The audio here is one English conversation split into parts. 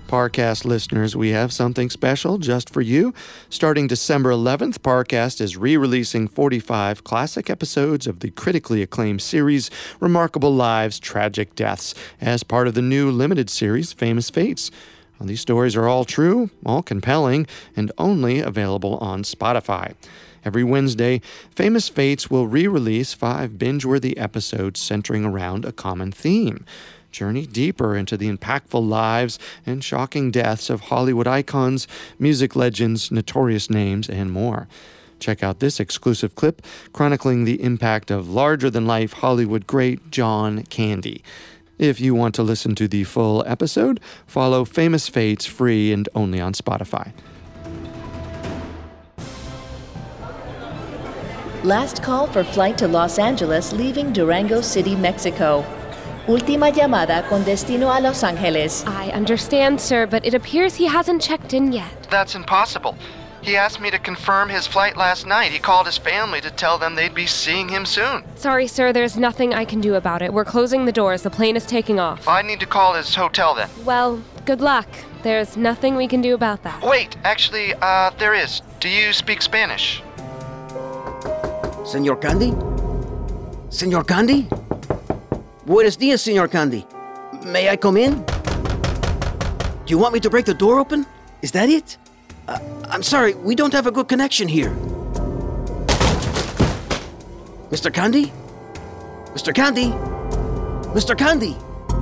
Parcast listeners, we have something special just for you. Starting December 11th, Parcast is re-releasing 45 classic episodes of the critically acclaimed series Remarkable Lives, Tragic Deaths as part of the new limited series Famous Fates. Well, these stories are all true, all compelling, and only available on Spotify. Every Wednesday, Famous Fates will re-release 5 binge-worthy episodes centering around a common theme. Journey deeper into the impactful lives and shocking deaths of Hollywood icons, music legends, notorious names, and more. Check out this exclusive clip chronicling the impact of larger-than-life Hollywood great John Candy. If you want to listen to the full episode, follow Famous Fates free and only on Spotify. Last call for flight to Los Angeles leaving Durango City, Mexico. Última llamada con destino a Los Angeles. I understand, sir, but it appears he hasn't checked in yet. That's impossible. He asked me to confirm his flight last night. He called his family to tell them they'd be seeing him soon. Sorry, sir, there's nothing I can do about it. We're closing the doors. The plane is taking off. I need to call his hotel then. Well, good luck. There's nothing we can do about that. Wait, actually, there is. Do you speak Spanish? Señor Candy? Señor Candy? Buenos dias, Señor Candy. May I come in? Do you want me to break the door open? Is that it? I'm sorry, we don't have a good connection here. Mr. Candy? Mr. Candy? Mr. Candy?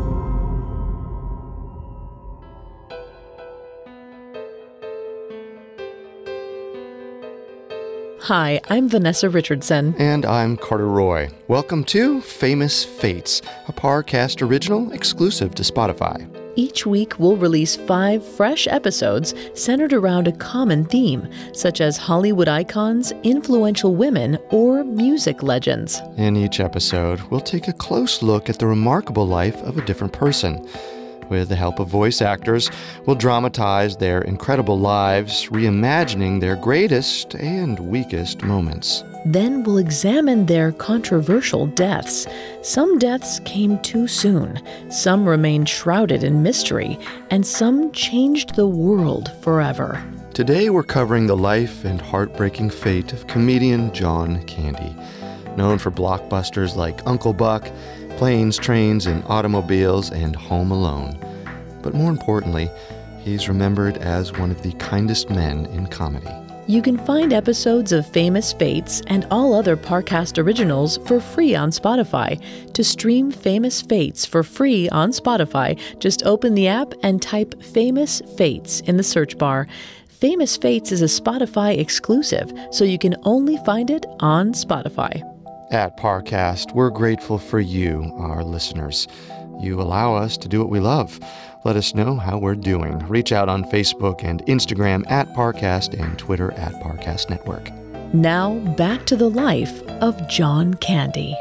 Hi, I'm Vanessa Richardson. And I'm Carter Roy. Welcome to Famous Fates, a Parcast original exclusive to Spotify. Each week, we'll release 5 fresh episodes centered around a common theme, such as Hollywood icons, influential women, or music legends. In each episode, we'll take a close look at the remarkable life of a different person. With the help of voice actors, we'll dramatize their incredible lives, reimagining their greatest and weakest moments. Then we'll examine their controversial deaths. Some deaths came too soon, some remained shrouded in mystery, and some changed the world forever. Today we're covering the life and heartbreaking fate of comedian John Candy. Known for blockbusters like Uncle Buck, Planes, Trains, and Automobiles, and Home Alone. But more importantly, he's remembered as one of the kindest men in comedy. You can find episodes of Famous Fates and all other Parcast originals for free on Spotify. To stream Famous Fates for free on Spotify, just open the app and type Famous Fates in the search bar. Famous Fates is a Spotify exclusive, so you can only find it on Spotify. At Parcast, we're grateful for you, our listeners. You allow us to do what we love. Let us know how we're doing. Reach out on Facebook and Instagram at Parcast and Twitter at Parcast Network. Now, back to the life of John Candy.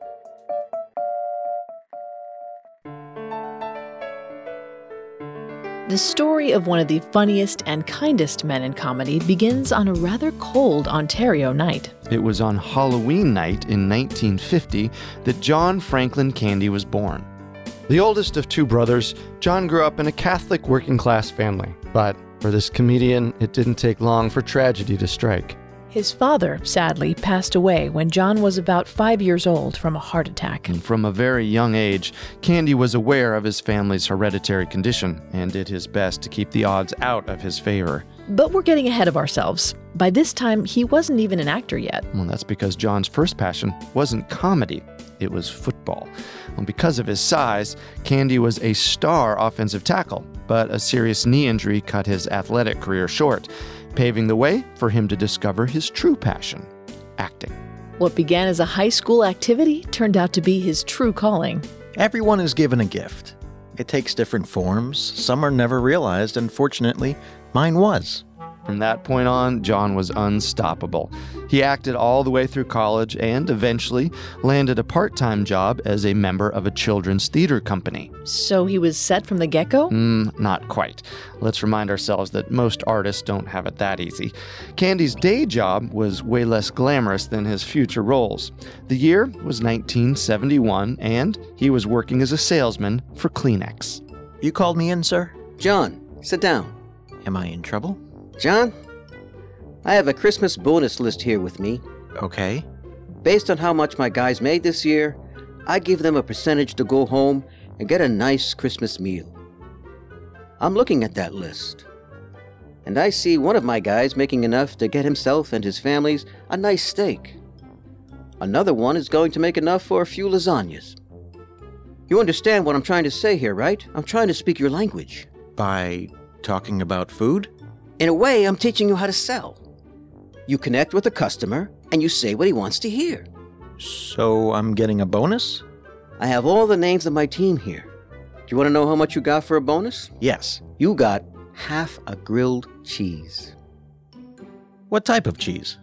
The story of one of the funniest and kindest men in comedy begins on a rather cold Ontario night. It was on Halloween night in 1950 that John Franklin Candy was born. The oldest of 2 brothers, John grew up in a Catholic working-class family. But for this comedian, it didn't take long for tragedy to strike. His father, sadly, passed away when John was about 5 years old from a heart attack. And from a very young age, Candy was aware of his family's hereditary condition and did his best to keep the odds out of his favor. But we're getting ahead of ourselves. By this time, he wasn't even an actor yet. Well, that's because John's first passion wasn't comedy. It was football. Well, because of his size, Candy was a star offensive tackle, but a serious knee injury cut his athletic career short, paving the way for him to discover his true passion, acting. What began as a high school activity turned out to be his true calling. Everyone is given a gift. It takes different forms. Some are never realized, and fortunately, mine was. From that point on, John was unstoppable. He acted all the way through college and eventually landed a part-time job as a member of a children's theater company. So he was set from the get-go? Not quite. Let's remind ourselves that most artists don't have it that easy. Candy's day job was way less glamorous than his future roles. The year was 1971, and he was working as a salesman for Kleenex. You called me in, sir? John, Sit down. Am I in trouble? John, I have a Christmas bonus list here with me. Okay. Based on how much my guys made this year, I give them a percentage to go home and get a nice Christmas meal. I'm looking at that list, and I see one of my guys making enough to get himself and his families a nice steak. Another one is going to make enough for a few lasagnas. You understand what I'm trying to say here, right? I'm trying to speak your language. By talking about food? In a way, I'm teaching you how to sell. You connect with the customer, and you say what he wants to hear. So I'm getting a bonus? I have all the names of my team here. Do you want to know how much you got for a bonus? Yes. You got half a grilled cheese. What type of cheese?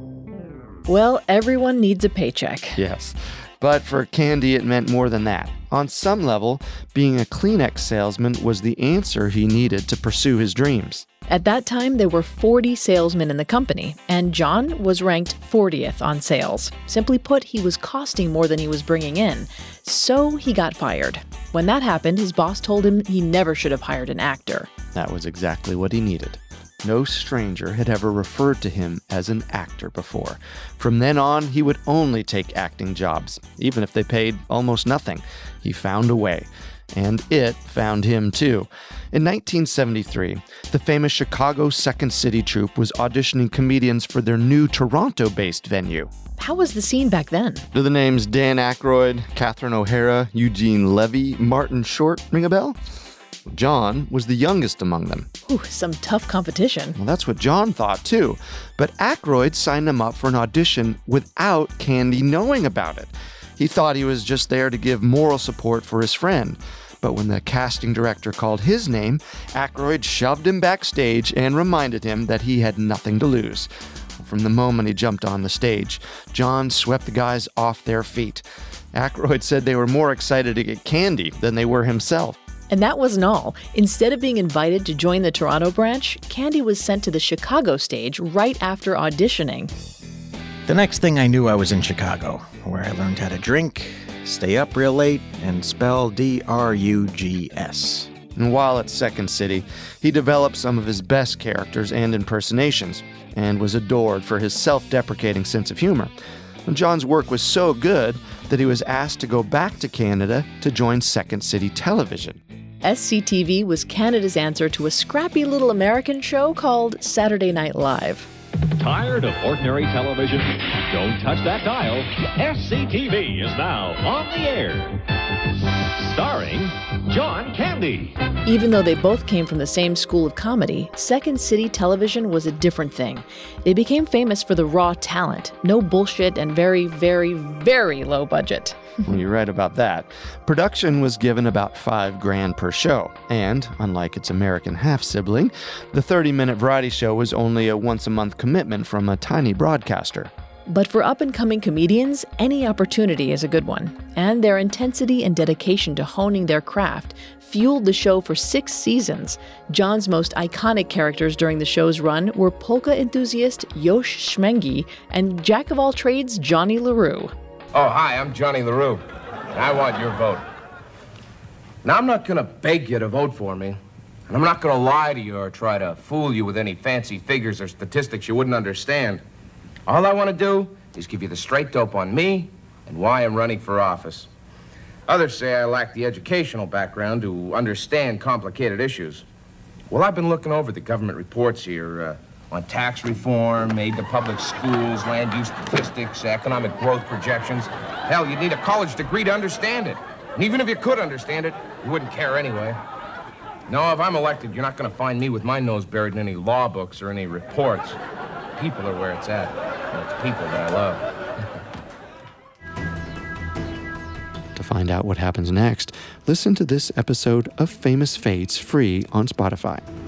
Well, everyone needs a paycheck. Yes. But for Candy, it meant more than that. On some level, being a Kleenex salesman was the answer he needed to pursue his dreams. At that time, there were 40 salesmen in the company, and John was ranked 40th on sales. Simply put, he was costing more than he was bringing in, so he got fired. When that happened, his boss told him he never should have hired an actor. That was exactly what he needed. No stranger had ever referred to him as an actor before. From then on, he would only take acting jobs, even if they paid almost nothing. He found a way. And it found him too. In 1973, the famous Chicago Second City troupe was auditioning comedians for their new Toronto-based venue. How was the scene back then? Do the names Dan Aykroyd, Catherine O'Hara, Eugene Levy, Martin Short ring a bell? John was the youngest among them. Ooh, some tough competition. Well, that's what John thought too. But Aykroyd signed him up for an audition without Candy knowing about it. He thought he was just there to give moral support for his friend. But when the casting director called his name, Aykroyd shoved him backstage and reminded him that he had nothing to lose. From the moment he jumped on the stage, John swept the guys off their feet. Aykroyd said they were more excited to get Candy than they were himself. And that wasn't all. Instead of being invited to join the Toronto branch, Candy was sent to the Chicago stage right after auditioning. The next thing I knew, I was in Chicago, where I learned how to drink, stay up real late, and spell D-R-U-G-S. And while at Second City, he developed some of his best characters and impersonations, and was adored for his self-deprecating sense of humor. And John's work was so good that he was asked to go back to Canada to join Second City Television. SCTV was Canada's answer to a scrappy little American show called Saturday Night Live. Tired of ordinary television? Don't touch that dial. SCTV is now on the air. Starring John Candy. Even though they both came from the same school of comedy, Second City Television was a different thing. They became famous for the raw talent, no bullshit, and very, very, very low budget. Well, you're right about that. Production was given about $5,000 per show, and unlike its American half-sibling, the 30-minute variety show was only a once-a-month commitment from a tiny broadcaster. But for up-and-coming comedians, any opportunity is a good one. And their intensity and dedication to honing their craft fueled the show for 6 seasons. John's most iconic characters during the show's run were polka enthusiast Yosh Schmengi and jack-of-all-trades Johnny LaRue. Oh, hi, I'm Johnny LaRue, and I want your vote. Now, I'm not going to beg you to vote for me, and I'm not going to lie to you or try to fool you with any fancy figures or statistics you wouldn't understand. All I want to do is give you the straight dope on me and why I'm running for office. Others say I lack the educational background to understand complicated issues. Well, I've been looking over the government reports here on tax reform, aid to public schools, land use statistics, economic growth projections. Hell, you'd need a college degree to understand it. And even if you could understand it, you wouldn't care anyway. No, if I'm elected, you're not going to find me with my nose buried in any law books or any reports. People are where it's at. And it's people that I love. To find out what happens next, listen to this episode of Famous Fates free on Spotify.